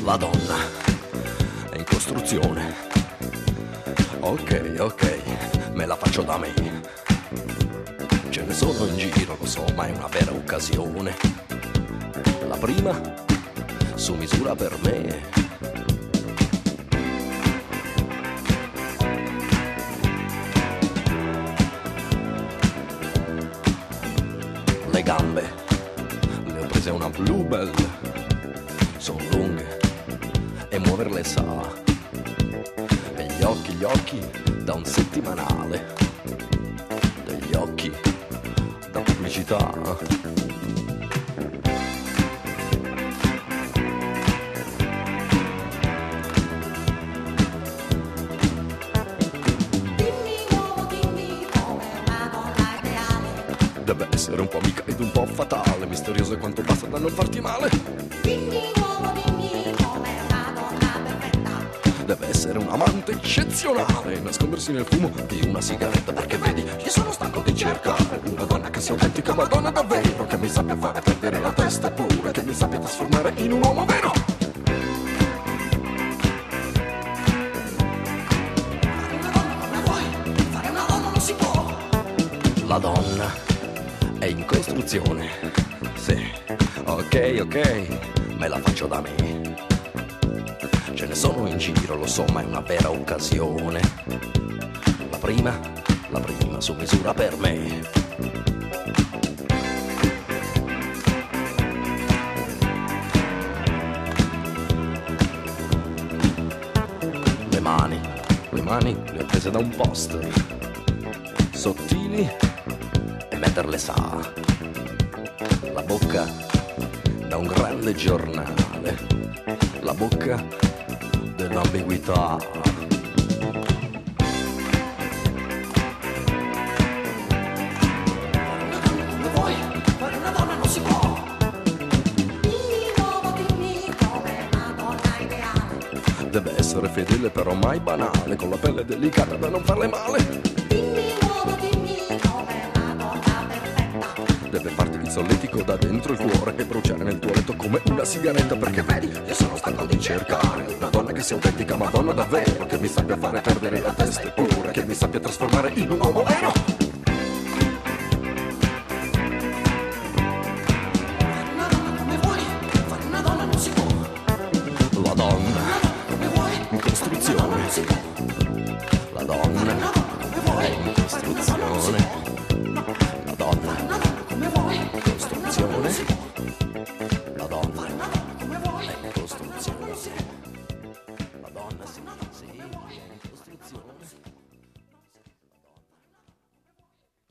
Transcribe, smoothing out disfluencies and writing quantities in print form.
La donna è in costruzione. Ok, me la faccio da me. Ce ne sono in giro, lo so, ma è una vera occasione. La prima su misura per me. Le gambe le ho prese una Bluebell, sono lunghe e muoverle sa. E gli occhi da un settimanale, degli occhi da pubblicità. Deve essere un po' amica ed un po' fatale, misteriosa quanto basta da non farti male. Dimmi uomo, dimmi come una donna perfetta. Deve essere un amante eccezionale, nascondersi nel fumo di una sigaretta, perché vedi, io sono stanco di cercare una donna che sia autentica, madonna davvero, che mi sappia fare perdere la testa e pure che mi sappia trasformare in un uomo vero. Fare una donna non si può. La donna è in costruzione. Sì, ok, me la faccio da me. Ce ne sono in giro, lo so, ma è una vera occasione. La prima su misura per me. Le mani le ho prese da un poster, sottili e metterle sa. La bocca da un grande giornale, la bocca dell'ambiguità. Vuoi fare una donna non si può. Dimmi uomo, dimmi come una donna ideale. Deve essere fedele però mai banale, con la pelle delicata da non farle male. Dimmi uomo, dimmi come una donna perfetta. Deve farti il solletico da dentro il cuore e bruciare nel tuo letto come una sigaretta, perché vedi, io sono stanco di cercare una donna che sia autentica, madonna davvero, che mi sappia fare perdere la testa e pure che mi sappia trasformare in un uomo vero.